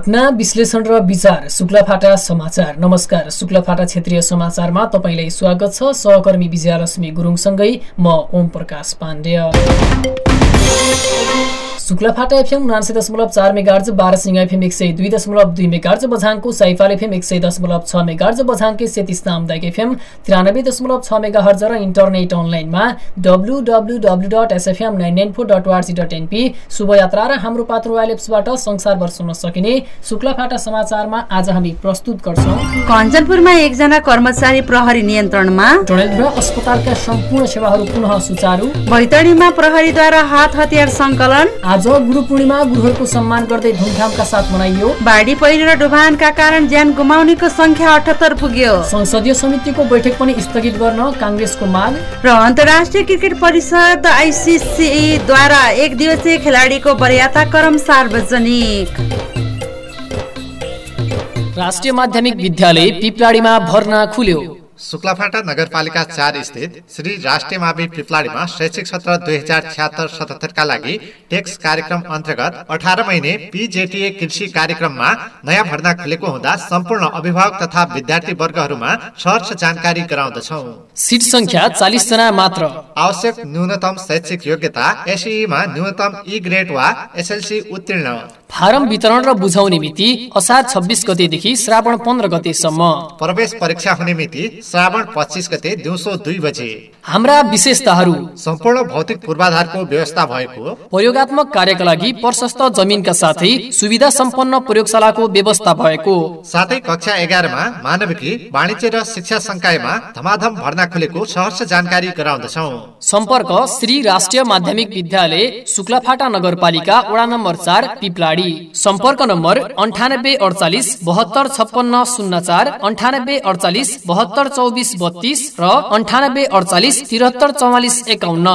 घटना विश्लेषण र विचार शुक्लाफाटा समाचार। नमस्कार, शुक्लाफाटा क्षेत्रीय समाचारमा तपाईलाई स्वागत छ। सहकर्मी विजयलक्ष्मी गुरुङसँगै म Om Prakash Pandey. Shuklaphanta FM 99.4 megahertz, Barasinga FM 102.2 megahertz, बझाङको साइफाल एफएम 100.6 मेगाहर्ज, बझाङकै सेती सामुदायिक एफएम 93.6 मेगाहर्ज र इन्टरनेट अनलाइनमा www.sfm994.org.np शुभयात्रा र हाम्रो पात्रो मोबाइल एप्सबाट संसारभर सुन्न सकिने शुक्लाफाटा समाचारमा आज हामी प्रस्तुत गर्छौं। कञ्चनपुरमा एकजना कर्मचारी प्रहरी नियन्त्रणमा, डडेलधुरा अस्पतालका सम्पूर्ण सेवाहरू पुनः सुचारू, बैतडीमा प्रहरीद्वारा हात हतियार संकलन, आज गुरु पूर्णिमा गुरुहरूको सम्मान गर्दै धुमधामका साथ मनाइयो, बाढी पहिरो र डुबानका कारण ज्यान गुमाउनेको संख्या 78 पुग्यो, संसदीय समितिको बैठक पनि स्थगित गर्न कांग्रेसको माग र अन्तर्राष्ट्रिय क्रिकेट परिषद आईसीसी द्वारा एक दिवसीय खेलाडीको बरियाता क्रम सार्वजनिक। राष्ट्रिय माध्यमिक विद्यालय पिपलाडीमा भर्ना खुल्यो। शुक्लाफाटा नगरपालिका 4 स्थित श्री राष्ट्रिय मावि पिपलाडीमा शैक्षिक सत्र 2076-77 का लागि टेक्स कार्यक्रम अन्तर्गत 18 महिने पीजेटीए कृषि कार्यक्रममा नयाँ भर्ना खुलेको हुँदा सम्पूर्ण अभिभावक तथा विद्यार्थी वर्गहरूमा सहर्ष जानकारी गराउँदछौं। सीट संख्या 40 जना मात्र। आवश्यक न्यूनतम शैक्षिक योग्यता एसईमा न्यूनतम ई ग्रेड वा एसएलसी उत्तीर्ण। फारम वितरण र बुझाउने मिति असार 26 गतेदेखि श्रावण 15 गतेसम्म। प्रवेश परीक्षा हुने मिति श्रावण 25 गते दिउँसो 2 बजे। हाम्रा विशेषताहरू: सम्पूर्ण भौतिक पूर्वाधारको व्यवस्था भएको, प्रयोगात्मक कार्यका लागि प्रशस्त जमिनका साथै सुविधा सम्पन्न प्रयोगशालाको व्यवस्था भएको, साथै कक्षा 11 मा मानविकी, वाणिज्य र शिक्षा संकायमा धमाधम भर्ना खुलेको सहर्ष जानकारी गराउँदछौं। सम्पर्क श्री राष्ट्रिय माध्यमिक विद्यालय शुक्लाफाटा नगरपालिका वडा नम्बर 4 पिपलाडी। सम्पर्क नम्बर 9848 725604, 9848 722432 र 9848 734451।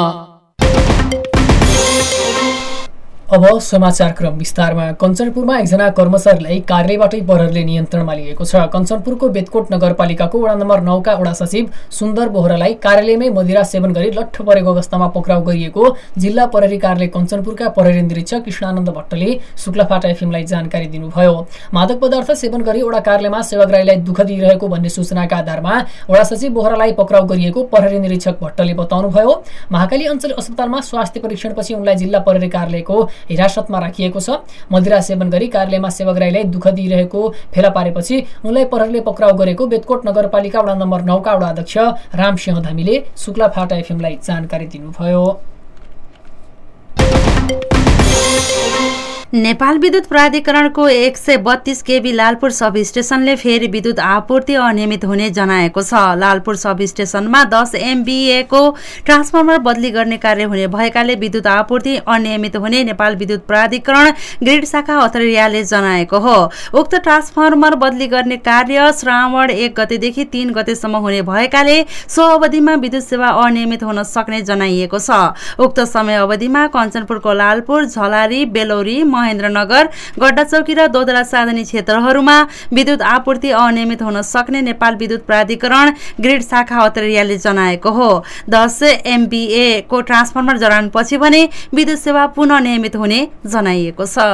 अब समाचार क्रम विस्तारमा। कञ्चनपुरमा एकजना कर्मचारीलाई कार्यालयबाटै प्रहरीले नियन्त्रणमा लिएको छ। कञ्चनपुरको बेतकोट नगरपालिकाको वडा नम्बर 9 का वडा सचिव सुन्दर बोहरालाई कार्यालयमै मदिरा सेवन गरी लट्ठ परेको अवस्थामा पक्राउ गरिएको जिल्ला प्रहरी कार्यालय कञ्चनपुरका प्रहरी निरीक्षक कृष्णानन्द भट्टले शुक्लाफाटा एफएमलाई जानकारी दिनुभयो। मादक पदार्थ सेवन गरी वडा कार्यालयमा सेवाग्राहीलाई दुःख दिइरहेको भन्ने सूचनाका आधारमा वडा सचिव बोहरालाई पक्राउ गरिएको प्रहरी निरीक्षक भट्टले बताउनुभयो। महाकाली अञ्चल अस्पतालमा स्वास्थ्य परीक्षणपछि उनलाई जिल्ला प्रहरी कार्यालयको हिरासतमा राखिएको छ। मदिरा सेवन गरी कार्यालयमा सेवाग्राहीलाई दुःख दिइरहेको फेला पारेपछि उनलाई प्रहरीले पक्राउ गरेको बेतकोट नगरपालिका वडा नम्बर 9 का वडा अध्यक्ष रामसिंह धामीले शुक्लाफाटा एफएमलाई जानकारी दिनुभयो। नेपाल विद्युत प्राधिकरणको 132 केबी लालपुर सब स्टेशनले फेरि विद्युत आपूर्ति अनियमित हुने जनाएको छ। लालपुर सब स्टेशनमा 10 MVA को ट्रान्सफर्मर बदली गर्ने कार्य हुने भएकाले विद्युत आपूर्ति अनियमित हुने नेपाल विद्युत प्राधिकरण ग्रिड शाखा अथरियाले जनाएको हो। उक्त ट्रान्सफर्मर बदली गर्ने कार्य श्रावण 1 गतेदेखि 3 गतेसम्म हुने भएकाले सो अवधिमा विद्युत सेवा अनियमित हुन सक्ने जनाइएको छ। उक्त समय अवधिमा कञ्चनपुरको लालपुर, झलारी, बेलौरी, महेन्द्रनगर, गड्डाचौकी र दोदरा साधनी क्षेत्रहरूमा विद्युत आपूर्ति अनियमित हुन सक्ने नेपाल विद्युत प्राधिकरण ग्रिड शाखा अथरियाले जनाएको हो। 10 MVA को ट्रान्सफर्मर जडानपछि भने विद्युत सेवा पुनः नियमित हुने जनाइएको छ।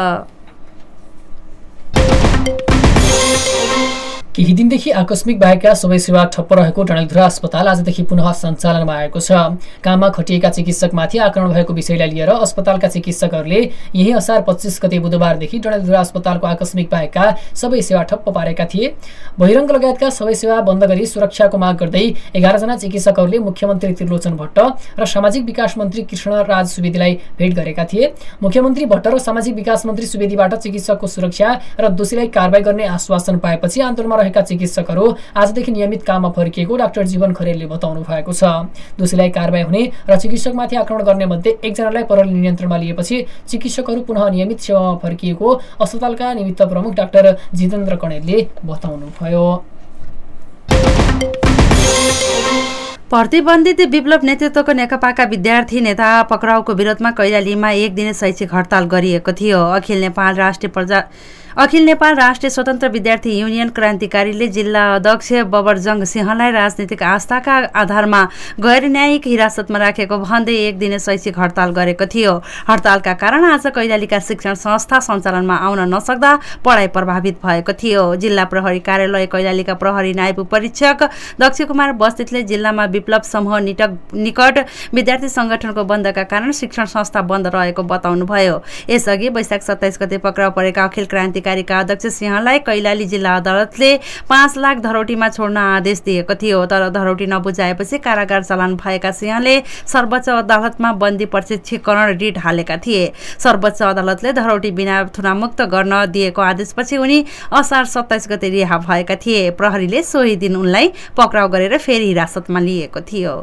केही दिनदेखि आकस्मिक बाहेकका सबै सेवा ठप्प रहेको डडेलधुरा अस्पताल आजदेखि पुनः सञ्चालनमा आएको छ। काममा खटिएका चिकित्सकमाथि आक्रमण भएको विषयलाई लिएर अस्पतालका चिकित्सकहरूले यही असार 25 गते बुधबारदेखि डडेलधुरा अस्पतालको आकस्मिक बाहेकका सबै सेवा ठप्प पारेका थिए। बहिरङ्ग लगायतका सबै सेवा बन्द गरी सुरक्षाको माग गर्दै 11 जना चिकित्सकहरूले मुख्यमन्त्री त्रिलोचन भट्ट र सामाजिक विकास मन्त्री कृष्णराज सुवेदीलाई भेट गरेका थिए। मुख्यमन्त्री भट्ट र सामाजिक विकास मन्त्री सुवेदीबाट चिकित्सकको सुरक्षा र दोषीलाई कारबाही गर्ने आश्वासन पाएपछि आन्दोलनमा रहेका चिकित्सकहरू आजदेखि नियमित काममा फर्किएको डाक्टर जीवन खरेलले बताउनु भएको छ। दोषीलाई कारबाही हुने र चिकित्सकमाथि आक्रमण गर्ने मध्ये एकजनालाई प्रहरीले नियन्त्रणमा लिएपछि चिकित्सकहरू पुनः नियमित सेवामा फर्किएको अस्पतालका निमित्त प्रमुख डाक्टर जितेन्द्र कणेलले बताउनुभयो। प्रतिबन्धित विप्लव नेतृत्वको नेकपाका विद्यार्थी नेता पक्राउको विरोधमा कैलालीमा 1 दिने शैक्षिक हडताल गरिएको थियो। अखिल नेपाल राष्ट्रिय स्वतन्त्र विद्यार्थी युनियन क्रान्तिकारीले जिल्ला अध्यक्ष बबरजङ सिंहलाई राजनीतिक आस्थाका आधारमा गैर न्यायिक हिरासतमा राखेको भन्दै एक दिने शैक्षिक हडताल गरेको थियो। हडतालका कारण आज कैलालीका शिक्षण संस्था सञ्चालनमा आउन नसक्दा पढाइ प्रभावित भएको थियो। जिल्ला प्रहरी कार्यालय कैलालीका प्रहरी नायब उपरीक्षक दक्ष कुमार बस्नेतले जिल्लामा विप्लव समूह निकट विद्यार्थी संगठनको बन्दका कारण शिक्षण संस्था बन्द रहेको बताउनुभयो। यसअघि वैशाख 27 गते पक्राउ परेका अखिल क्रान्तिकारीका अध्यक्ष सिंहलाई कैलाली जिल्ला अदालतले 5 लाख धरौटीमा छोड्न आदेश दिएको थियो। तर धरौटी नबुझाएपछि कारागार चलान भएका सिंहले सर्वोच्च अदालतमा बन्दी प्रत्यक्षीकरण रिट हालेका थिए। सर्वोच्च अदालतले धरौटी बिना थुनामुक्त गर्न दिएको आदेशपछि उनी असार 27 गते रिहा भएका थिए। प्रहरीले सोही दिन उनलाई पक्राउ गरेर फेरि हिरासतमा लिएको थियो।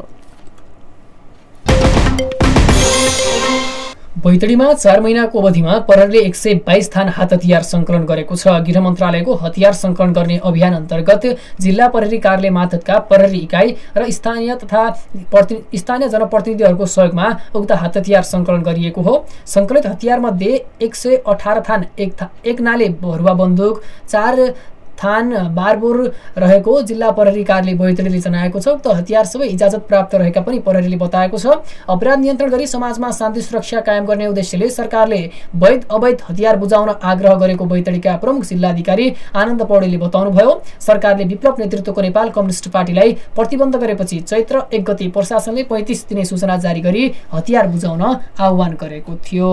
बैतडीमा 4 महिनाको अवधिमा प्रहरीले 122 थान हात हतियार संकलन गरेको छ। गृह मन्त्रालयको हतियार संकलन गर्ने अभियान अन्तर्गत जिल्ला प्रहरी कार्यालय मातहतका प्रहरी इकाइ र स्थानीय जनप्रतिनिधिहरूको सहयोगमा उक्त हात हतियार संकलन गरिएको हो। संकलित हतियार मध्ये 118 थान एक नाले भरुवा बन्दुक, 4 थान बारबोर रहेको जिल्ला प्रहरी कार्यालय बैतडीले जनाएको छ। उक्त हतियार सबै इजाजत प्राप्त रहेका पनि प्रहरीले बताएको छ। अपराध नियन्त्रण गरी समाजमा शान्ति सुरक्षा कायम गर्ने उद्देश्यले सरकारले वैध अवैध हतियार बुझाउन आग्रह गरेको बैतडीका प्रमुख जिल्लाधिकारी आनन्द पौडेलले बताउनुभयो। सरकारले विप्लव नेतृत्वको नेपाल कम्युनिस्ट पार्टीलाई प्रतिबन्ध गरेपछि चैत्र 1 गते प्रशासनले 35 दिने सूचना जारी गरी हतियार बुझाउन आह्वान गरेको थियो।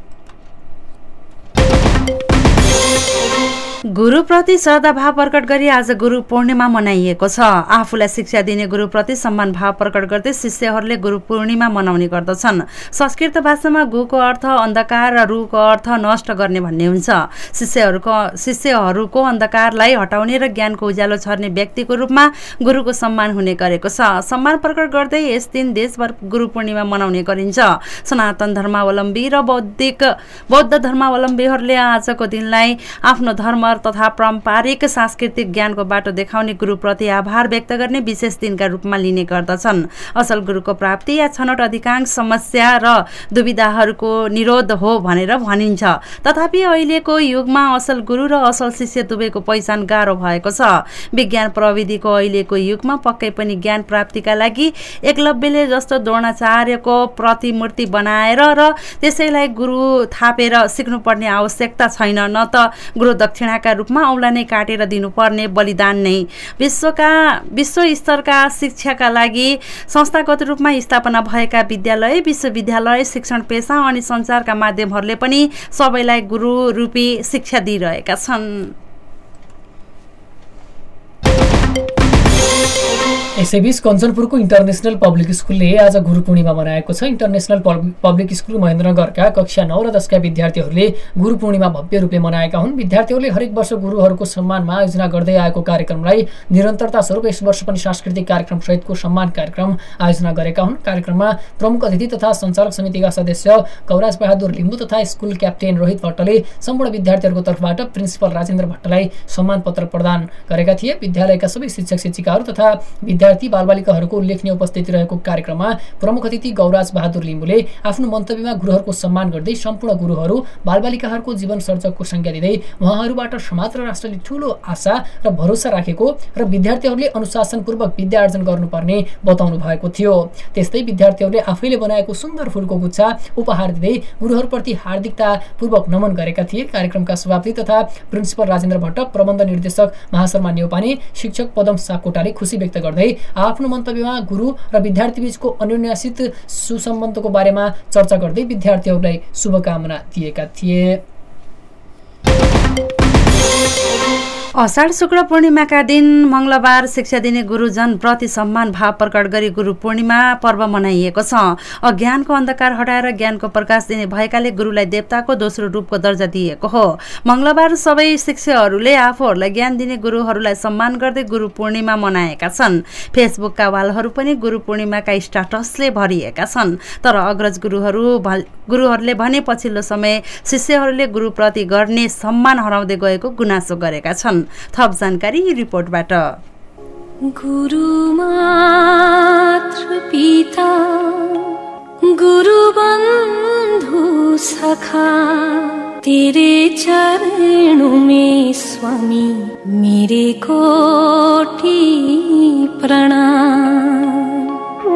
गुरुप्रति श्रद्धाभाव प्रकट गरी आज गुरु पूर्णिमा मनाइएको छ। आफूलाई शिक्षा दिने गुरुप्रति सम्मान भाव प्रकट गर्दै शिष्यहरूले गुरु पूर्णिमा मनाउने गर्दछन्। संस्कृत भाषामा गुको अर्थ अन्धकार र रुको अर्थ नष्ट गर्ने भन्ने हुन्छ। शिष्यहरूको अन्धकारलाई हटाउने र ज्ञानको उज्यालो छर्ने व्यक्तिको रूपमा गुरुको सम्मान हुने गरेको छ। सम्मान प्रकट गर्दै यस दिन देशभर गुरु पूर्णिमा मनाउने गरिन्छ। सनातन धर्मावलम्बी र बौद्ध धर्मावलम्बीहरूले आजको दिनलाई आफ्नो धर्म तथा पारम्परिक सांस्कृतिक ज्ञानको बाटो देखाउने गुरुप्रति आभार व्यक्त गर्ने विशेष दिनका रूपमा लिने गर्दछन्। असल गुरुको प्राप्ति या छनौट अधिकांश समस्या र दुविधाहरूको निरोध हो भनेर भनिन्छ। तथापि अहिलेको युगमा असल गुरु र असल शिष्य दुवैको पहिचान गाह्रो भएको छ। विज्ञान प्रविधिको अहिलेको युगमा पक्कै पनि ज्ञान प्राप्तिका लागि एकलव्यले जस्तो द्रोणाचार्यको प्रतिमूर्ति बनाएर र त्यसैलाई गुरु थापेर सिक्नुपर्ने आवश्यकता छैन, न त गुरु दक्षिणा रूपमा औला नै काटेर दिनुपर्ने बलिदान नै। विश्व स्तरका शिक्षाका लागि संस्थागत रूपमा स्थापना भएका विद्यालय, विश्वविद्यालय, शिक्षण पेशा अनि सञ्चारका माध्यमहरूले पनि सबैलाई गुरु रूपी शिक्षा दिइरहेका छन्। यसैबीच कञ्चनपुरको इन्टरनेसनल पब्लिक स्कुलले आज गुरु पूर्णिमा मनाएको छ। इन्टरनेसनल पब्लिक स्कुल महेन्द्रनगरका कक्षा 9 र 10 का विद्यार्थीहरूले गुरु पूर्णिमा भव्य रूपले मनाएका हुन्। विद्यार्थीहरूले हरेक वर्ष गुरुहरूको सम्मानमा आयोजना गर्दै आएको कार्यक्रमलाई निरन्तरता स्वरूप यस वर्ष पनि सांस्कृतिक कार्यक्रम सहितको सम्मान कार्यक्रम आयोजना गरेका हुन्। कार्यक्रममा प्रमुख अतिथि तथा सञ्चालक समितिका सदस्य गौराज बहादुर लिम्बू तथा स्कुल क्याप्टेन रोहित भट्टले सम्पूर्ण विद्यार्थीहरूको तर्फबाट प्रिन्सिपल राजेन्द्र भट्टलाई सम्मान पत्र प्रदान गरेका थिए। विद्यालयका सबै शिक्षक शिक्षिकाहरू तथा विद्यार्थी बालबालिकाहरूको उल्लेखनीय उपस्थिति रहेको कार्यक्रममा प्रमुख अतिथि गौराज बहादुर लिम्बूले आफ्नो मन्तव्यमा गुरुहरूको सम्मान गर्दै सम्पूर्ण गुरुहरू बालबालिकाहरूको जीवन सर्जकको संज्ञा दिँदै उहाँहरूबाट समाज र राष्ट्रले ठूलो आशा र भरोसा राखेको र विद्यार्थीहरूले अनुशासनपूर्वक विद्या आर्जन गर्नुपर्ने बताउनु भएको थियो। त्यस्तै विद्यार्थीहरूले आफैले बनाएको सुन्दर फूलको गुच्छा उपहार दिँदै गुरुहरूप्रति हार्दिकतापूर्वक नमन गरेका थिए। कार्यक्रमका सभापति तथा प्रिन्सिपल राजेन्द्र भट्ट, प्रबन्ध निर्देशक महाशर्मा नेउपाने, शिक्षक पदम सापकोटाले खुशी व्यक्त गर्दै आफ्नो मन्तव्यमा गुरु र विद्यार्थी बीचको अन्योन्यासित सुसम्बन्धको बारेमा चर्चा गर्दै विद्यार्थीहरूलाई शुभकामना दिएका थिए। अषाढ शुक्ल पूर्णिमाका दिन मंगलबार शिक्षा दिने गुरुजन प्रति सम्मान भाव प्रकट गरी गुरु पूर्णिमा पर्व मनाइएको छ। अज्ञानको अन्धकार हटाएर ज्ञानको प्रकाश दिने भएकाले गुरुलाई देवताको दोस्रो रूपको दर्जा दिएको हो। मंगलबार सबै शिक्षकहरूले आफूहरूलाई ज्ञान दिने गुरुहरूलाई सम्मान गर्दै गुरु पूर्णिमा मनाएका छन्। फेसबुकका वालहरू पनि गुरु पूर्णिमाका स्टाटसले भरिएका छन्। तर अग्रज गुरुहरूले भने पछिल्लो समय शिष्यहरूले गुरुप्रति गर्ने सम्मान हराउँदै गएको गुनासो गरेका छन्। थप जानकारी रिपोर्टबाट। गुरु मातृ पिता गुरु बन्धु सखा तेरे चरणों में स्वामी मेरे कोटि प्रणाम।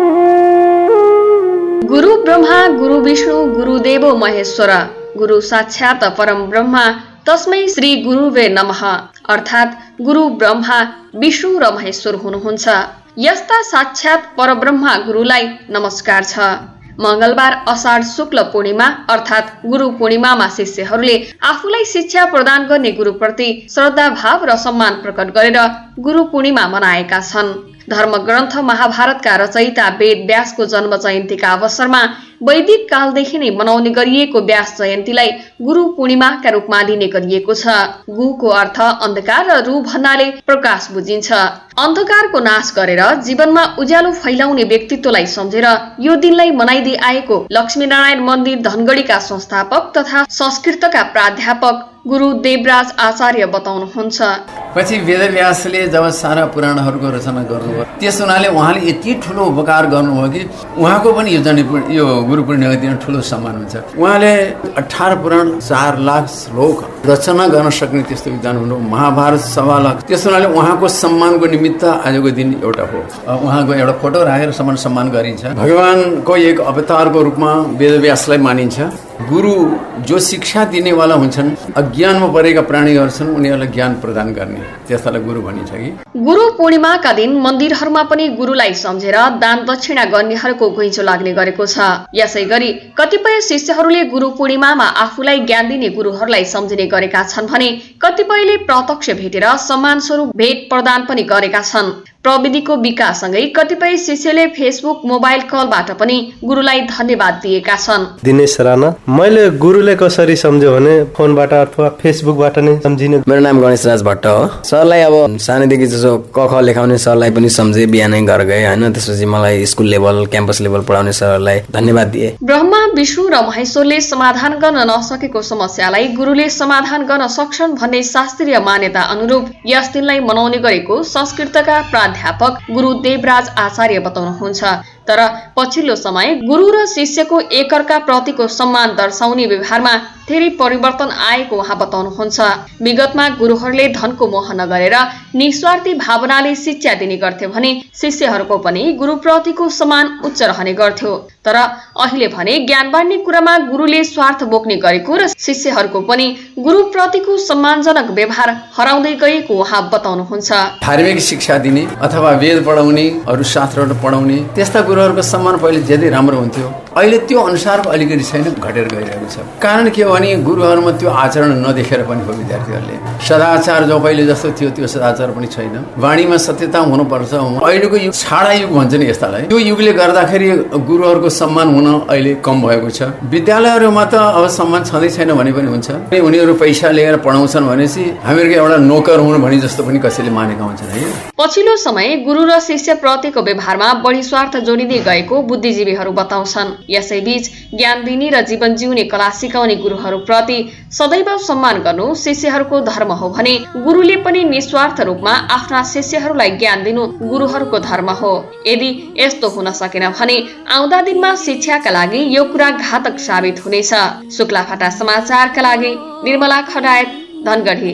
गुरु ब्रह्मा गुरु विष्णु गुरुदेवो महेश्वर गुरु साक्षात परम ब्रह्मा तस्मै श्री गुरुवे नमः अर्थात् गुरु ब्रह्मा विष्णु र महेश्वर हुनुहुन्छ। यस्ता साक्षात परब्रह्मा गुरुलाई नमस्कार छ। मंगलबार अषाढ शुक्ल पूर्णिमा अर्थात् गुरु पूर्णिमामा शिष्यहरूले आफूलाई शिक्षा प्रदान गर्ने गुरुप्रति श्रद्धा भाव र सम्मान प्रकट गरेर गुरु पूर्णिमा मनाएका छन्। धर्मग्रन्थ महाभारतका रचयिता वेद व्यासको जन्म जयन्तीका अवसरमा वैदिक कालदेखि नै मनाउने गरिएको व्यास जयन्तीलाई गुरु पूर्णिमाका रूपमा लिने गरिएको छ। गुको अर्थ अन्धकार र रु भन्नाले प्रकाश बुझिन्छ। अन्धकारको नाश गरेर जीवनमा उज्यालो फैलाउने व्यक्तित्वलाई सम्झेर यो दिनलाई मनाइदै आएको लक्ष्मीनारायण मन्दिर धनगढीका संस्थापक तथा संस्कृतका प्राध्यापक गुरु देवराज आचार्य बताउनुहुन्छ। पछि वेदव्यासले जब सारा पुराणहरूको रचना गर्नुभयो त्यस हुनाले उहाँले यति ठुलो उपकार गर्नुभयो कि उहाँको पनि यो गुरु पूर्णिमाको दिन ठुलो सम्मान हुन्छ। उहाँले 18 पुराण 4 लाख श्लोक रचना गर्न सक्ने त्यस्तो विद्वान हुनु, महाभारत 1.25 लाख। त्यस हुनाले उहाँको सम्मानको निमित्त आजको दिन एउटा हो। उहाँको एउटा फोटो राखेर सम्मान गरिन्छ। भगवानको एक अवतारको रूपमा वेदव्यासलाई मानिन्छ। गुरु जो शिक्षा दिनेवाला हुन्छन्, अज्ञानमा परेका प्राणीहरू छन् उनीहरूलाई ज्ञान प्रदान गर्ने, त्यसलाई गुरु भनिन्छ कि। गुरु पूर्णिमाका दिन मन्दिरहरूमा पनि गुरुलाई सम्झेर दान दक्षिणा गर्नेहरूको घुइँचो लाग्ने गरेको छ। यसै गरी कतिपय शिष्यहरूले गुरु पूर्णिमामा आफूलाई ज्ञान दिने गुरुहरूलाई सम्झिने गरेका छन् भने कतिपयले प्रत्यक्ष भेटेर सम्मान स्वरूप भेट प्रदान पनि गरेका छन्। प्रविधिको विकाससँगै कतिपय शिष्यले फेसबुक मोबाइल कलबाट पनि गुरुलाई धन्यवाद दिएका छन्। दिनेश राणा, मैले गुरुले कसरी सम्झ्यो भने फोनबाट अथवा फेसबुकबाट नै सम्झिने। मेरो नाम गणेश राज भट्ट हो। सरलाई अब सानैदेखि जसो क ख लेखाउने सरलाई पनि सम्झे, बिहानै घर गए हैन। त्यसपछि मलाई स्कुल लेभल क्याम्पस लेभल पढाउने सरलाई धन्यवाद दिए। ब्रह्मा विष्णु र महेश्वरले समाधान गर्न नसकेको समस्यालाई गुरुले समाधान गर्न सक्छन् भन्ने शास्त्रीय मान्यता अनुरूप यस दिनलाई मनाउने गरेको संस्कृतका प्राध्यापक गुरु देवराज आचार्य बताउनुहुन्छ। तर पछिल्लो समय गुरु र शिष्यको एकअर्का प्रतिको सम्मान दर्शाउने व्यवहारमा धेरै परिवर्तन आएको उहाँ बताउनुहुन्छ। विगतमा गुरुहरूले धनको मोह नगरेर निस्वार्थी भावनाले शिक्षा दिने गर्थे भने शिष्यहरूको पनि गुरुप्रतिको सम्मान उच्च रहने गर्थ्यो। तर अहिले भने ज्ञान बाँड्ने कुरामा गुरुले स्वार्थ बोक्ने गरेको र शिष्यहरूको पनि गुरुप्रतिको सम्मानजनक व्यवहार हराउँदै गएको उहाँ बताउनुहुन्छ। धार्मिक शिक्षा दिने अथवा वेद पढाउने, अरू शास्त्रहरू पढाउने त्यस्ता गुरुहरूको सम्मान पहिले ज्यादै राम्रो हुन्थ्यो। अहिले त्यो अनुसारको अलिकति छैन, घटेर गइरहेको छ। कारण के हो भने गुरुहरूमा त्यो आचरण नदेखेर पनि हो। विद्यार्थीहरूले सदाचार जो पहिले जस्तो थियो त्यो सदाचार पनि छैन। वाणीमा सत्यता हुनुपर्छ। अहिलेको युग छाडा युग भन्छ नि यस्तालाई। त्यो युगले गर्दाखेरि गुरुहरूको सम्मान हुन अहिले कम भएको छ। विद्यालयहरूमा त अब सम्मान छँदै छैन भने पनि हुन्छ। उनीहरू पैसा लिएर पढाउँछन् भनेपछि हामीहरूको एउटा नोकर हुनु भने जस्तो पनि कसैले मानेका हुन्छन् है। पछिल्लो समय गुरु र शिष्य प्रतिको व्यवहारमा बढी स्वार्थ जोडिँदै गएको बुद्धिजीवीहरू बताउँछन्। यसैबीच ज्ञान दिने र जीवन जिउने कला सिकाउने गुरुहरूप्रति सदैव सम्मान गर्नु शिष्यहरूको धर्म हो भने गुरुले पनि निस्वार्थ रूपमा आफ्ना शिष्यहरूलाई ज्ञान दिनु गुरुहरूको धर्म हो। यदि यस्तो हुन सकेन भने आउँदा दिनमा शिक्षाका लागि यो कुरा घातक साबित हुनेछ। शुक्लाफाटा समाचारका लागि निर्मला खडायत, धनगढी।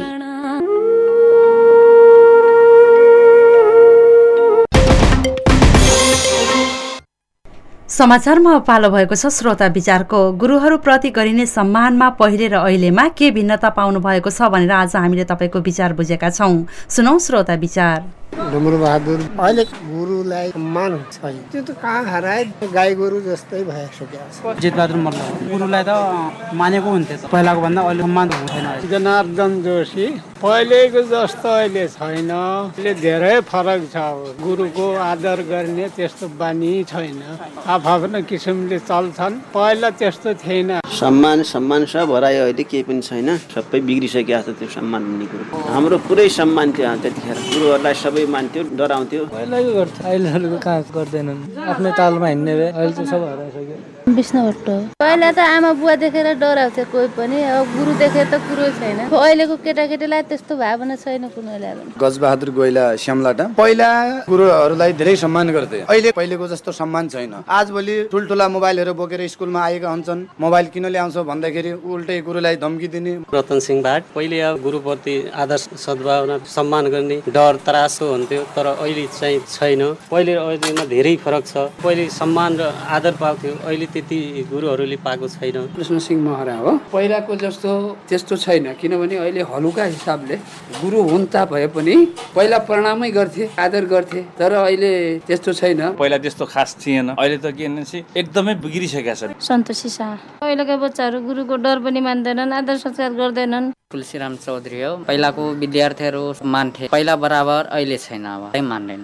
समाचारमा पालो भएको छ श्रोता विचारको। गुरुहरूप्रति गरिने सम्मानमा पहिले र अहिलेमा के भिन्नता पाउनु भएको छ भनेर आज हामीले तपाईँको विचार बुझेका छौँ। सुनौ श्रोता विचार। डुम्र बहादुर, अहिले गुरुलाई सम्मान छैन, त्यो त कहाँ हराए, गाई गोरु जस्तै भइसक्यो। जितबहादुर मल्ल, गुरुलाई त मानेको हुन्थ्यो पहिलाको भन्दा अहिले सम्मान हुँदैन। जनार्दन जोशी, पहिलेको जस्तो अहिले छैन, अहिले धेरै फरक छ। गुरुको आदर गर्ने त्यस्तो बानी छैन, आफ्नै किसिमले चल्छन्। पहिला त्यस्तो थिएन। सम्मान सब हरायो, अहिले केही पनि छैन, सबै बिग्रिसकेको छ त्यो सम्मान भन्ने कुरो। हाम्रो पुरै सम्मान थियो त्यतिखेर, गुरुहरूलाई सबै मान्थ्यो, डराउँथ्यो। पहिलाको गर्छ, अहिले कहाँ गर्दैनन्, आफ्नै तालमा हिँड्ने भए। अहिले त सब हराइसक्यो। विष्णु भट्ट। पहिला त आमा बुवा देखेर डराउँथे कोही पनि, अब गुरु देखेर त कुरो छैन। अहिलेको केटाकेटीलाई त्यस्तो भावना छैन कुनैलाई पनि। गजबहादुर गोइला श्यामलाटा। पहिला गुरुहरूलाई धेरै सम्मान गर्थे, अहिले पहिलेको जस्तो सम्मान छैन। आजभोलि ठुल्ठुला मोबाइलहरू बोकेर स्कुलमा आएका हुन्छन्, मोबाइल किन ल्याउँछ भन्दाखेरि उल्टै गुरुलाई धम्की दिने। रतन सिंह भाट। पहिले अब गुरुप्रति आदर सद्भावना सम्मान गर्ने डर त्रासो हुन्थ्यो, तर अहिले चाहिँ छैन। पहिले अहिलेमा धेरै फरक छ। पहिले सम्मान र आदर पाउँथ्यो, अहिले त्यति गुरुहरूले पाएको छैन। कृष्ण सिंह महरा हो। पहिलाको जस्तो त्यस्तो छैन, किनभने अहिले हलुका हिसाबले गुरु हुन् भए पनि पहिला प्रणामै गर्थे, आदर गर्थे, तर अहिले त्यस्तो छैन। पहिला त्यस्तो खास थिएन, अहिले त के भन्छ एकदमै बिग्रिसकेका छन्। सन्तोषी शाह। पहिलाका बच्चाहरू गुरुको डर पनि मान्दैनन्, आदर संस्कार गर्दैनन्। तुलसीराम चौधरी हो। पहिलाको विद्यार्थीहरू मान्थे, पहिला बराबर अहिले छैन, अब मान्दैन।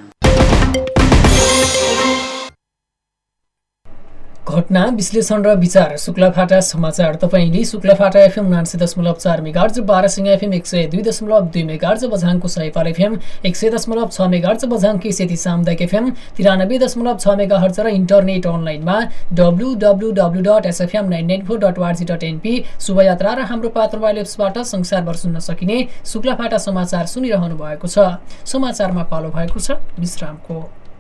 घटना विश्लेषण र विचार शुक्लाफाटा समाचार। तपाईले Shuklaphanta FM 90.4 megahertz, Barasinga FM 102.2 megahertz, बझाङको सयपाल एफएम 100.6 मेगाहर्ज, बझाङकी सेती सामुदायिक एफएम 93.6 मेगाहर्ज र इन्टरनेट अनलाइनमा www.sfm994.org.np शुभयात्रा र हाम्रो पात्र मोबाइल एप्सबाट संसारभर सुन्न सकिने शुक्लाफाटा समाचार सुनिरहनु भएको छ। समाचारमा पालो भएको छ विश्रामको।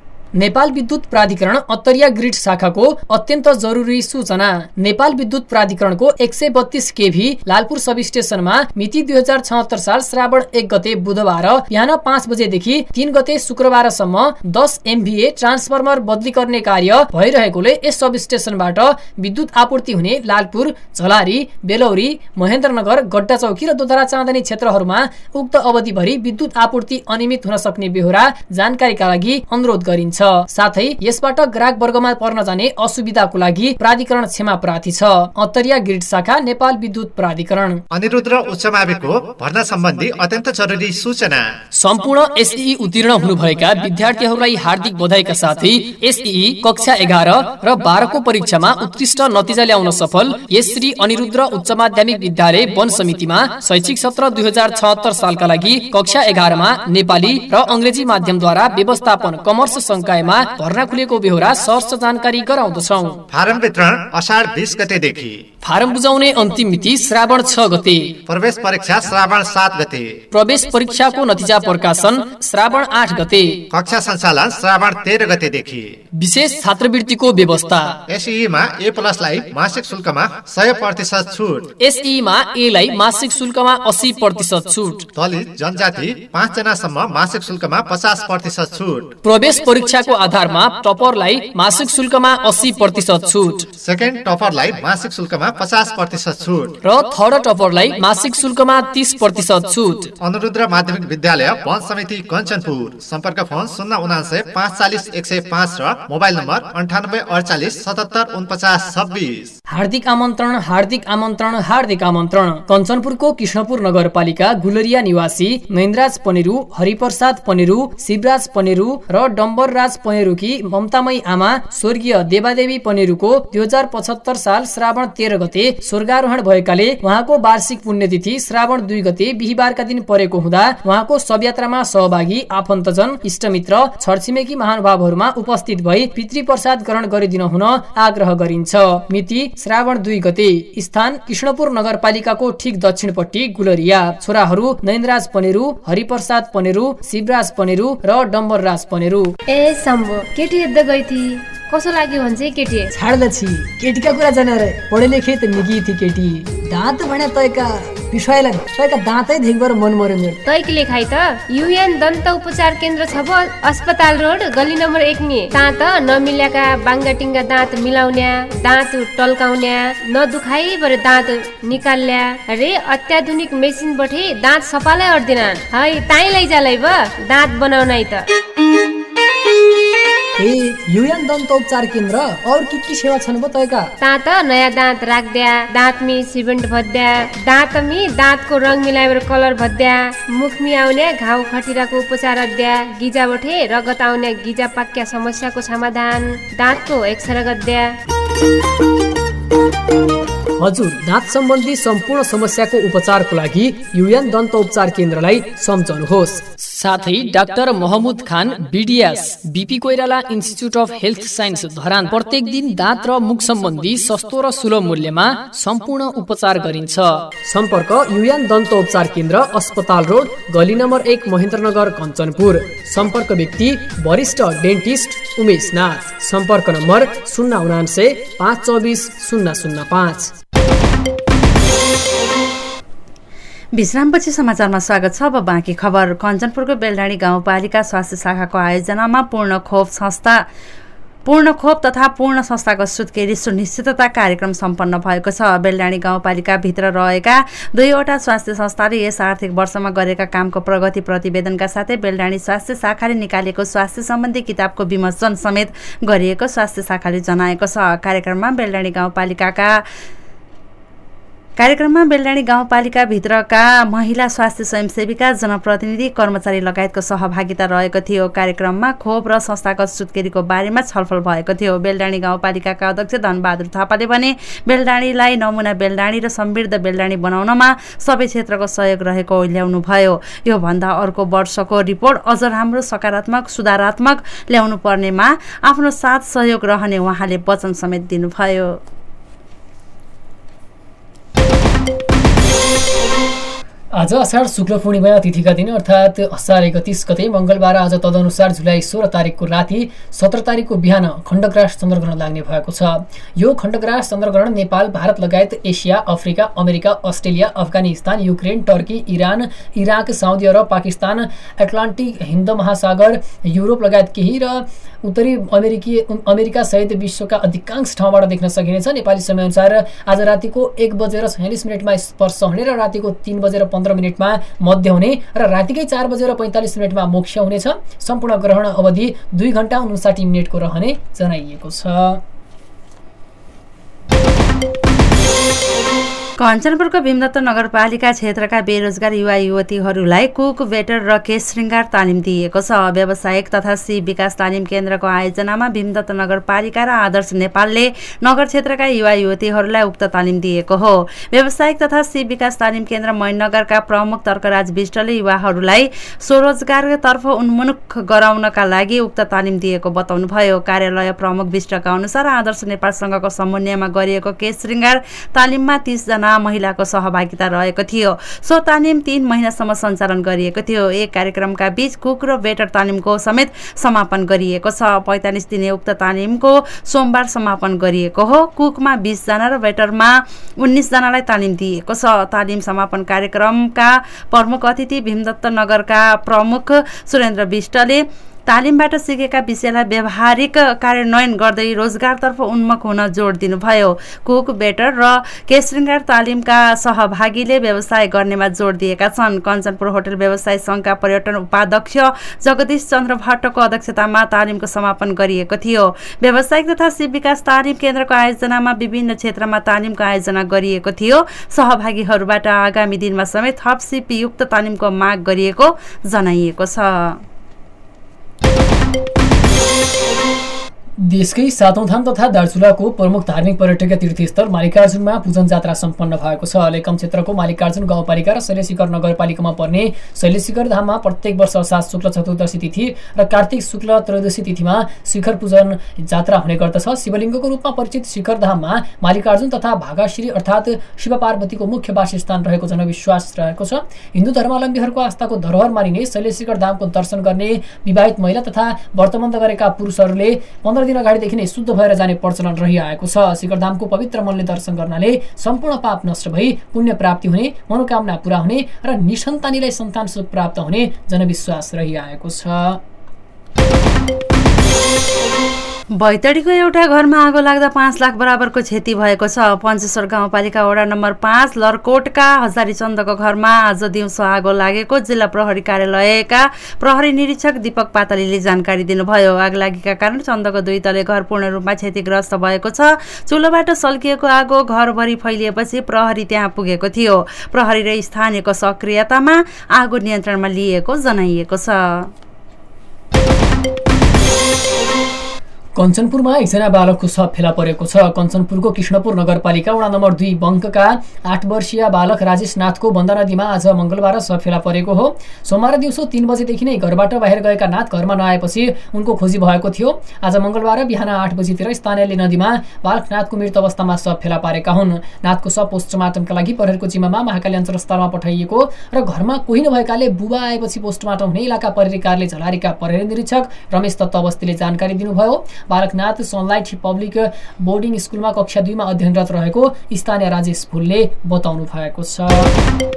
नेपाल विद्युत प्राधिकरण अत्तरिया ग्रिड शाखाको अत्यन्त जरुरी सूचना। नेपाल विद्युत प्राधिकरणको 132 केभी लालपुर सब स्टेशनमा मिति 2076 साल श्रावण 1 गते बुधबार बिहान 5 बजेदेखि 3 गते शुक्रबारसम्म 10 MVA ट्रान्सफर्मर बदली गर्ने कार्य भइरहेकोले यस सब स्टेशनबाट विद्युत आपूर्ति हुने लालपुर, झलारी, बेलौरी, महेन्द्रनगर, गड्डाचौकी र दोधरा चाँदनी क्षेत्रहरूमा उक्त अवधिभरि विद्युत आपूर्ति अनियमित हुन सक्ने बेहोरा जानकारीका लागि अनुरोध गरिन्छ। साथै यसबाट ग्राहक वर्गमा पर्न जाने असुविधाको लागि प्राधिकरण क्षमा प्रार्थी छ। अत्तरिया ग्रिड शाखा, नेपाल विद्युत प्राधिकरण। अनिरुद्ध र उच्च माविको भर्ना सम्बन्धी अत्यन्त जरुरी सूचना। सम्पूर्ण एसईई उत्तीर्ण हुनुभएका विद्यार्थीहरूलाई हार्दिक बधाईका साथै एसईई कक्षा 11 र 12 को परीक्षामा उत्कृष्ट नतिजा ल्याउन सफल यस श्री अनिरुद्ध उच्च माध्यमिक विद्यालय वन समितिमा शैक्षिक सत्र 2076 सालका लागि कक्षा 11 मा नेपाली र अंग्रेजी माध्यमद्वारा व्यवस्थापन कमर्स संकायमा भर्ना खुलेको बेहोरा सहर्ष जानकारी गराउँदछौं। फारम वितरण असार 20 गतेदेखि। फारम बुझाउने अन्तिम मिति श्रावण 6 गते। प्रवेश परीक्षा श्रावण 7 गते। प्रवेश परीक्षाको नतिजा प्रकाशन श्रावण 8 गते। कक्षा सञ्चालन श्रावण 13 गतेदेखि। विशेष छात्रवृत्तिको व्यवस्था। एसईई मा A+ लाई मासिक शुल्कमा 100% छुट। एसईई मा ए लाई मासिक शुल्कमा 80% छुट। दलित जनजाति 5 जनासम्म मासिक शुल्कमा 50% छुट। प्रवेश परीक्षाको आधारमा टपरलाई मासिक शुल्कमा 80% छुट। सेकेन्ड टपरलाई मासिक शुल्कमा 50% छुट र थर्ड टपरलाई मासिक शुल्कमा 30% छुट। अनुरुद्ध माध्यमिक विद्यालय वन समिति कञ्चनपुर। सम्पर्क फोन 079 540 105 र मोबाइल नम्बर 98 48 77 49 26। हार्दिक आमन्त्रण, हार्दिक आमन्त्रण, हार्दिक आमन्त्रण। कञ्चनपुरको कृष्णपुर नगरपालिका गुलरिया निवासी नैनराज पनेरू, हरिप्रसाद पनेरू, शिवराज पनेरू र डम्बरराज पनेरूकी ममतामयी आमा स्वर्गीय देवादेवी पनेरूको 2075 साल श्रावण 13 गते स्वर्गारोहण भएकाले उहाँको वार्षिक पुण्यतिथि श्रावण 2 गते बिहीबारका दिन परेको हुँदा उहाँको शवयात्रामा सहभागी आफन्तजन, इष्टमित्र, छरछिमेकी महानुभावहरूमा उपस्थित भई पितृ प्रसाद ग्रहण गरिदिन हुन आग्रह गरिन्छ। मिति श्रावण 2 गते। स्थान कृष्णपुर नगरपालिकाको ठिक दक्षिणपट्टि गुलरिया। छोराहरू नैनराज पनेरू, हरिप्रसाद पनेरू, शिवराज पनेरू र डम्बरराज पनेरू। ए सम्भो केटी हेर्दै गई थी, कसो लाग्यो भन्छ केटी? छाड्दा छि केटीका कुरा जाने रे, पढे लेखे त निगी थी केटी। दाँत भने तयका विषयलाई तयका दाँतै देखबर मन मर्यो मेरो। तयकी लेखाइ त युएन दन्त उपचार केन्द्र छ भ अस्पताल रोड गली नम्बर 1 नि। दाँत नमिल्याका बाङ्गाटिङ्गा दाँत मिलाउन्या, दाँत टल्काउन्या, नदुखाइ भरे दाँत निकाल्ल्या रे अत्याधुनिक मेसिन बठे दाँत सफालाई अर्दिना है। ताई लैजालै ब दाँत बनाउनाइ त। ए युएन दन्त उपचार केन्द्र और के सेवा छन् ब तयका? दाँत नयाँ दाँत राख्द्या, दाँतमी सिमेन्ट भद्या, दाँतमी दाँतको रङ मिलाएर कलर भद्या, मुखमी आउने घाउ खटिराको उपचार अद्या, गिजा बठे रगत आउने गिजा पाक्या समस्याको समाधान, दाँतको एक्सरे गद्या। हजुर, दाँत सम्बन्धी सम्पूर्ण समस्याको उपचारको लागि युएन दन्त उपचार केन्द्रलाई सम्झनुहोस्। साथै doctor Mohammad Khan BDS BP Koirala institute of health science Dharan प्रत्येक दिन दाँत र मुख सम्बन्धी सस्तो र सुलभ मूल्यमा सम्पूर्ण उपचार गरिन्छ। सम्पर्क युएन दन्त उपचार केन्द्र अस्पताल रोड गली नम्बर 1 महेन्द्रनगर कञ्चनपुर। सम्पर्क व्यक्ति वरिष्ठ डेन्टिस्ट उमेश नाथ। सम्पर्क नम्बर 099 524 005। विश्रामपछि समाचारमा स्वागत छ। अब बाँकी खबर। कञ्चनपुरको बेलडाँडी गाउँपालिका स्वास्थ्य शाखाको आयोजनामा पूर्ण खोप तथा पूर्ण संस्थाको सुत्केरी सुनिश्चितता कार्यक्रम सम्पन्न भएको छ। बेलडाँडी गाउँपालिकाभित्र रहेका 2वटा स्वास्थ्य संस्थाले यस आर्थिक वर्षमा गरेका कामको प्रगति प्रतिवेदनका साथै बेलडाँडी स्वास्थ्य शाखाले निकालेको स्वास्थ्य सम्बन्धी किताबको विमोचन समेत गरिएको स्वास्थ्य शाखाले जनाएको छ। कार्यक्रममा बेलडाँडी गाउँपालिकाभित्रका महिला स्वास्थ्य स्वयंसेविका, जनप्रतिनिधि, कर्मचारी लगायतको सहभागिता रहेको थियो। कार्यक्रममा खोप र संस्थागत सुत्केरीको बारेमा छलफल भएको थियो। बेलडाँडी गाउँपालिकाका अध्यक्ष धनबहादुर थापाले भने बेलडाँडीलाई नमुना बेलडाँडी र समृद्ध बेलडाँडी बनाउनमा सबै क्षेत्रको सहयोग रहेको ल्याउनुभयो। यो भन्दा अर्को वर्षको रिपोर्ट अझ राम्रो सकारात्मक सुधारात्मक ल्याउनु पर्नेमा आफ्नो साथ सहयोग रहने उहाँले वचन समेत दिनुभयो। आज असार शुक्ल पूर्णिमा तिथिका दिन अर्थात् असार 31 गते मंगलबार आज तदनुसार जुलाई 16 तारिकको राति 17 तारिकको बिहान खण्डग्रास चन्द्रग्रहण लाग्ने भएको छ। यो खण्डग्रास चन्द्रग्रहण नेपाल, भारत लगायत Asia, Africa, America, Australia, Afghanistan, Ukraine, Turkey, Iran, Iraq, Saudi Arab, Pakistan, Atlantic, Hind महासागर, युरोप लगायत केही र उत्तरी अमेरिका सहित विश्वका अधिकांश ठाउँबाट देख्न सकिनेछ। नेपाली समयअनुसार आज रातिको 1:46 स्पर्श हुने र रातिको 3:15 मध्य हुने र रातिकै 4:45 मोक्ष हुनेछ। सम्पूर्ण ग्रहण अवधि 2 घण्टा 59 मिनटको रहने जनाइएको छ। कञ्चनपुरको भीमदत्त नगरपालिका क्षेत्रका बेरोजगार युवा युवतीहरूलाई कुक, वेटर र केश श्रृङ्गार तालिम दिएको छ। व्यावसायिक तथा सिप विकास तालिम केन्द्रको आयोजनामा भीमदत्त नगरपालिका र आदर्श नेपालले नगर क्षेत्रका युवा युवतीहरूलाई उक्त तालिम दिएको हो। व्यावसायिक तथा सिप विकास तालिम केन्द्र मैनगरका प्रमुख तर्कराज विष्टले युवाहरूलाई स्वरोजगारतर्फ उन्मुख गराउनका लागि उक्त तालिम दिएको बताउनुभयो। कार्यालय प्रमुख विष्टका अनुसार आदर्श नेपालसँगको समन्वयमा गरिएको केश श्रृङ्गार तालिममा 30 जना महिलाको सहभागिता रहेको थियो। सो तालिम 3 महिनासम्म सञ्चालन गरिएको थियो। एक कार्यक्रमका बीच कुक र वेटर तालिमको समेत समापन गरिएको छ। 45 दिने उक्त तालिमको सोमबार समापन गरिएको हो। कुकमा 20 जना र वेटरमा 19 जनालाई तालिम दिएको छ। तालिम समापन कार्यक्रमका प्रमुख अतिथि भीमदत्त नगरका प्रमुख सुरेन्द्र विष्टले तालिमबाट सिकेका विषयलाई व्यावहारिक कार्यान्वयन गर्दै रोजगारतर्फ उन्मुख हुन जोड दिनुभयो। कुक, बेटर र केश श्रृङ्गार तालिमका सहभागीले व्यवसाय गर्नेमा जोड दिएका छन्। कञ्चनपुर होटल व्यवसाय संघका पर्यटन उपाध्यक्ष जगदीश चन्द्र भट्टको अध्यक्षतामा तालिमको समापन गरिएको थियो। व्यावसायिक तथा सिप विकास तालिम केन्द्रको आयोजनामा विभिन्न क्षेत्रमा तालिमको आयोजना गरिएको थियो। सहभागीहरूबाट आगामी दिनमा समेत थप सिपयुक्त तालिमको माग गरिएको जनाइएको छ। देशकै 7औं धाम तथा दार्चुलाको प्रमुख धार्मिक पर्यटकीय तीर्थस्थल मालिकार्जुनमा पूजन जात्रा सम्पन्न भएको छ। लेकम क्षेत्रको मालिकार्जुन गाउँपालिका र शैलेशिखर नगरपालिकामा पर्ने शैलेशिखर धाममा प्रत्येक वर्ष असार शुक्ल चतुर्दशी तिथि र कार्तिक शुक्ल त्रयोदशी तिथिमा शिखर पूजन जात्रा हुने गर्दछ। शिवलिङ्गको रूपमा परिचित शिखर धाममा मालिकार्जुन तथा भागाश्री अर्थात् शिव पार्वतीको मुख्य वासस्थान रहेको जनविश्वास रहेको छ। हिन्दू धर्मावलम्बीहरूको आस्थाको धरोहर मानिने शैलेशिखर धामको दर्शन गर्ने विवाहित महिला तथा व्रतबन्ध गरेका पुरुषहरूले 15 दिन अगाडिदेखि नै शुद्ध भएर जाने प्रचलन रहिआएको छ। शिखरधामको पवित्र मनले दर्शन गर्नाले सम्पूर्ण पाप नष्ट भई पुण्य प्राप्ति हुने, मनोकामना पूरा हुने र निसन्तानीलाई सन्तान सुख प्राप्त हुने जनविश्वास रहिआएको छ। बैतडीको एउटा घरमा आगो लाग्दा 5 लाख बराबरको क्षति भएको छ। पञ्चेश्वर गाउँपालिका वडा नम्बर 5 लरकोटका हजारीचन्दको घरमा आज दिउँसो आगो लागेको जिल्ला प्रहरी कार्यालयका प्रहरी निरीक्षक दीपक पातलीले जानकारी दिनुभयो। आगलागीका कारण चन्दको 2 तले घर पूर्ण रूपमा क्षतिग्रस्त भएको छ। चुलोबाट सल्किएको आगो घरभरि फैलिएपछि प्रहरी त्यहाँ पुगेको थियो। प्रहरी र स्थानीयको सक्रियतामा आगो नियन्त्रणमा लिएको जनाइएको छ। कञ्चनपुरमा एकजना बालकको शव फेला परेको छ। कञ्चनपुरको कृष्णपुर नगरपालिका वडा नम्बर 2 बङ्कका 8 वर्षीय बालक राजेश नाथको बन्द नदीमा आज मंगलबार शव फेला परेको हो। सोमबार दिउँसो 3 बजेदेखि नै घरबाट बाहिर गएका नाथ घरमा नआएपछि उनको खोजी भएको थियो। आज मंगलबार बिहान 8 बजेतिर स्थानीयले नदीमा बालक नाथको मृत अवस्थामा शव फेला पारेका हुन्। नाथको शव पोस्टमार्टमका लागि प्रहरीको जिम्मामा महाकाली अञ्चल अस्पतालमा पठाइएको र घरमा कोही नभएकाले बुबा आएपछि पोस्टमार्टम हुने इलाका प्रहरी कार्यालय झलारीका प्रहरी निरीक्षक रमेश दत्त अवस्थीले जानकारी दिनुभयो। बालकनाथ सनलाइट पब्लिक बोर्डिङ स्कुलमा कक्षा 2 मा अध्ययनरत रहेको स्थानीय राजेश फुलले बताउनु भएको छ।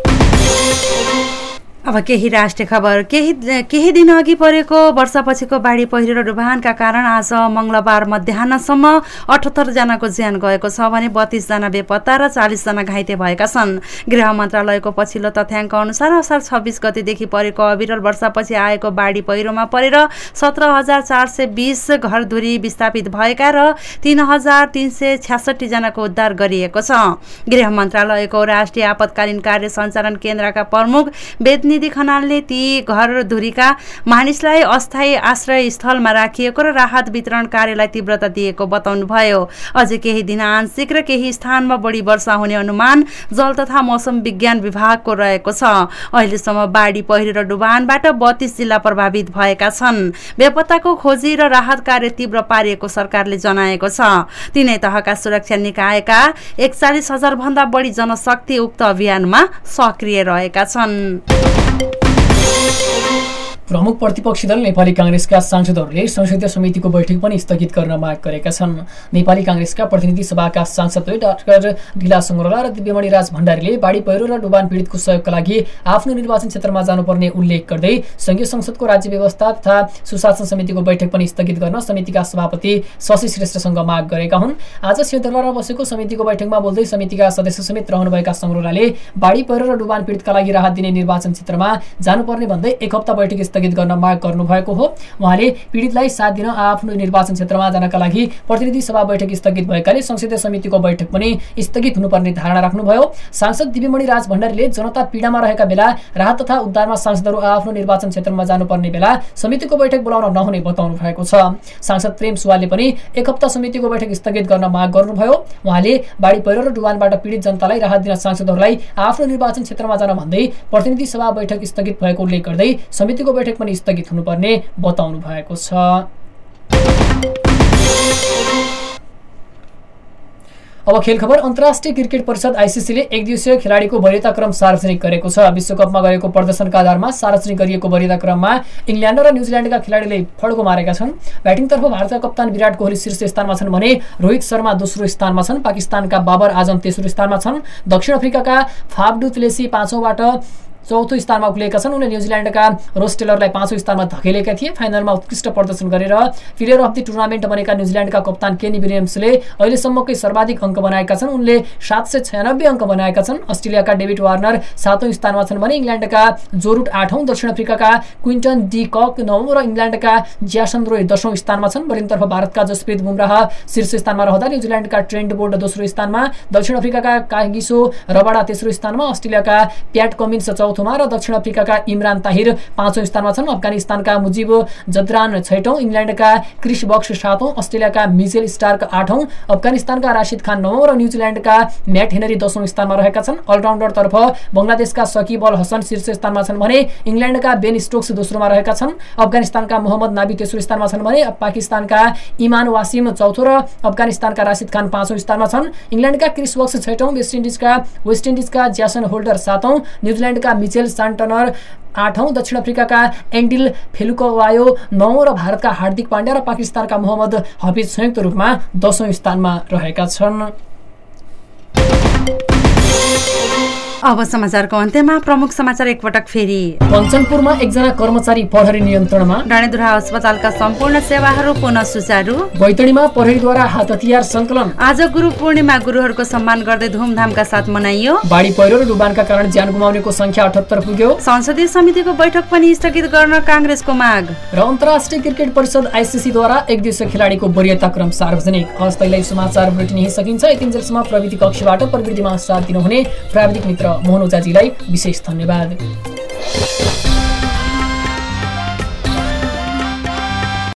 अब केही राष्ट्रिय खबर। केही दिन अघि परेको वर्षापछिको बाढी पहिरो र डुबानका कारण आज मंगलबार मध्याह्नसम्म 78 जनाको ज्यान गएको छ भने 32 जना बेपत्ता र 40 जना घाइते भएका छन्। गृह मन्त्रालयको पछिल्लो तथ्याङ्क अनुसार असार 26 गतेदेखि परेको अविरल वर्षापछि आएको बाढी पहिरोमा परेर 17,420 घरधुरी विस्थापित भएका र 3,366 जनाको उद्धार गरिएको छ। गृह मन्त्रालयको राष्ट्रिय आपतकालीन कार्य सञ्चालन केन्द्रका प्रमुख निधि खनालले ती घरधुरीका मानिसलाई अस्थायी आश्रय स्थलमा राखिएको र राहत वितरण कार्यलाई तीव्रता दिएको बताउनुभयो। अझै केही दिन आंशिक र केही स्थानमा बढी वर्षा हुने अनुमान जल तथा मौसम विज्ञान विभागको रहेको छ। अहिलेसम्म बाढी पहिरो र डुबानबाट 32 जिल्ला प्रभावित भएका छन्। बेपत्ताको खोजी र राहत कार्य तीव्र पारिएको सरकारले जनाएको छ। तीनै तहका सुरक्षा निकायका 41,000 भन्दा बढी जनशक्ति उक्त अभियानमा सक्रिय रहेका छन्। प्रमुख प्रतिपक्षी दल नेपाली कांग्रेसका सांसदहरूले संसदीय समितिको बैठक पनि स्थगित गर्न माग गरेका छन्। नेपाली कांग्रेसका प्रतिनिधि सभाका सांसदले डाक्टर ढिला सङ्ग्रोला र दिव्यमणि राज भण्डारीले बाढी पहिरो र डुबान पीडितको सहयोगका लागि आफ्नो निर्वाचन क्षेत्रमा जानुपर्ने उल्लेख गर्दै संघीय संसदको राज्य व्यवस्था तथा सुशासन समितिको बैठक पनि स्थगित गर्न समितिका सभापति शशि श्रेष्ठसँग माग गरेका हुन्। आज सिंहदरबारमा बसेको समितिको बैठकमा बोल्दै समितिका सदस्य समेत रहनुभएका सङ्ग्रोलाले बाढी पहिरो र डुबान पीडितका लागि राहत दिने निर्वाचन क्षेत्रमा जानुपर्ने भन्दै एक हप्ता बैठक स्थगित गर्न माग गर्नुभएको हो। उहाँले पीडितलाई साथ दिन आफ्नो निर्वाचन क्षेत्रमा जानका लागि प्रतिनिधि सभा बैठक स्थगित भएकाले संसदीय समितिको बैठक पनि स्थगित हुनुपर्ने धारणा राख्नुभयो। सांसद दिव्यमणि राज भण्डारीले जनता पीडामा रहेका बेला राहत तथा उद्धारमा सांसदहरू आफ्नो निर्वाचन क्षेत्रमा जानुपर्ने बेला समितिको बैठक बोलाउन नहुने बताउनु भएको छ। सांसद प्रेम सुवालले पनि एक हप्ता समितिको बैठक स्थगित गर्न माग गर्नुभयो। उहाँले बाढी पहिरो र डुबानबाट पीडित जनतालाई राहत दिन सांसदहरूलाई आफ्नो निर्वाचन क्षेत्रमा जान भन्दै प्रतिनिधि सभा बैठक स्थगित भएको उल्लेख गर्दै समितिको बैठक पनि स्थगित हुनुपर्ने बताउनु भएको छ। अब खेल खबर। अन्तर्राष्ट्रिय क्रिकेट परिषद आईसीसीले एक दिवसीय खेलाडीको वरियता क्रम सार्वजनिक गरेको छ। विश्वकपमा गरेको प्रदर्शनका आधारमा सार्वजनिक गरिएको वरियता क्रममा इङ्ल्यान्ड र न्युजिल्यान्डका खेलाडीले फड्को मारेका छन्। ब्याटिङतर्फ भारतका कप्तान विराट कोहली शीर्ष स्थानमा छन् भने रोहित शर्मा दोस्रो स्थानमा छन्। पाकिस्तानका बाबर आजम तेस्रो स्थानमा छन्। दक्षिण अफ्रिकाका फाफ डु प्लेसी 5औँबाट चौथो स्थानमा उक्लिएका छन्। उनले न्युजिल्यान्डका रोस टेलरलाई 5औँ स्थानमा धकेलेका थिए। फाइनलमा उत्कृष्ट प्रदर्शन गरेर प्लेयर अफ द टुर्नामेन्ट बनेका न्युजिल्यान्डका कप्तान केनी विलियम्सले अहिलेसम्मकै सर्वाधिक अङ्क बनाएका छन्। उनले 796 अङ्क बनाएका छन्। अस्ट्रेलियाका डेभिड वार्नर 7औँ स्थानमा छन् भने इङ्ल्यान्डका जो रुट 8औँ, दक्षिण अफ्रिकाका क्विन्टन डी कक 9औँ र इङ्ल्यान्डका ज्यासन रोय 10औँ स्थानमा छन्। बलिङतर्फ भारतका जसप्रीत बुमराह शीर्ष स्थानमा रहँदा न्युजिल्यान्डका ट्रेन्ट बोल्ट दोस्रो स्थानमा, दक्षिण अफ्रिकाका कागिसो रबाडा तेस्रो स्थानमा, अस्ट्रेलियाका प्याट कमिन्स चौथोमा र दक्षिण अफ्रिकाका इमरान ताहिर 5औँ स्थानमा छन्। अफगानिस्तानका मुजिब जद्रान 6औँ, इङ्ल्यान्डका क्रिस बक्स 7औँ, अस्ट्रेलियाका मिचेल स्टार्क 8औँ, अफगानिस्तानका राशिद खान 9औँ र न्युजिल्यान्डका म्याट हेनरी 10औँ स्थानमा रहेका छन्। अलराउन्डरतर्फ बङ्गलादेशका सकिब अल हसन शीर्ष स्थानमा छन् भने इङ्ल्यान्डका बेन स्टोक्स दोस्रोमा रहेका छन्। अफगानिस्तानका मोहम्मद नाबी तेस्रो स्थानमा छन् भने पाकिस्तानका इमान वासिम चौथो र अफगानिस्तानका राशिद खान 5औँ स्थानमा छन्। इङ्ल्यान्डका क्रिस बक्स 6औँ, वेस्ट इन्डिजका ज्यासन होल्डर 7औँ, न्युजिल्यान्डका मिचेल सान्टनर 8औँ, दक्षिण अफ्रिकाका एन्डिल फेलुकवायो 9औँ र भारतका हार्दिक पाण्ड्या र पाकिस्तानका मोहम्मद हफिज संयुक्त रूपमा 10औँ स्थानमा रहेका छन्। अब समाचारको अन्त्यमा प्रमुख समाचार एकपटक फेरि। कञ्चनपुरमा एकजना कर्मचारी प्रहरी नियन्त्रणमा। डाँडेधुरा अस्पतालका सम्पूर्ण सेवाहरू पुनः सुचारू। बैतडीमा प्रहरीद्वारा हात हतियार संकलन। आज गुरु पूर्णिमा गुरुहरूको सम्मान गर्दै धुमधामका साथ मनाइयो। बाढी पहिरो र डुबानका कारण ज्यान गुमाउनेको संख्या 78 पुग्यो। संसदीय समितिको बैठक पनि स्थगित गर्न कांग्रेसको माग। र अन्तर्राष्ट्रिय क्रिकेट परिषद आईसीसीद्वारा एक दिवसीय खेलाडीको वरियता क्रम सार्वजनिक। हस्तैलाई समाचार बुलेटिन यही सकिन्छ। यतिन्जेलसम्म प्रविधि कक्षबाट प्रविधिमा साथ दिनुहुने प्राविधिक मित्र मोहन ओझाजीलाई विशेष धन्यवाद।